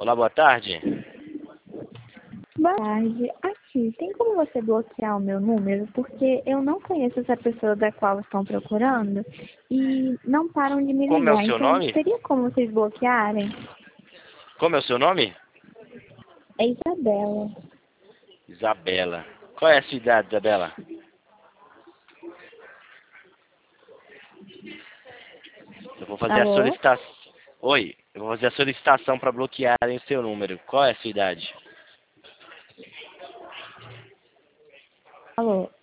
Olá, boa tarde. Boa tarde. Aqui, tem como você bloquear o meu número? Porque eu não conheço essa pessoa da qual estão procurando e não param de me Como é o ligar. seu Então, nome? teria como vocês bloquearem? Como é o seu nome? É Isabela. Isabela. Qual é a sua idade, Isabela? Eu vou fazer a Alô? solicitação. Oi, eu vou fazer a solicitação para bloquearem o seu número. Qual é a sua idade? Alô?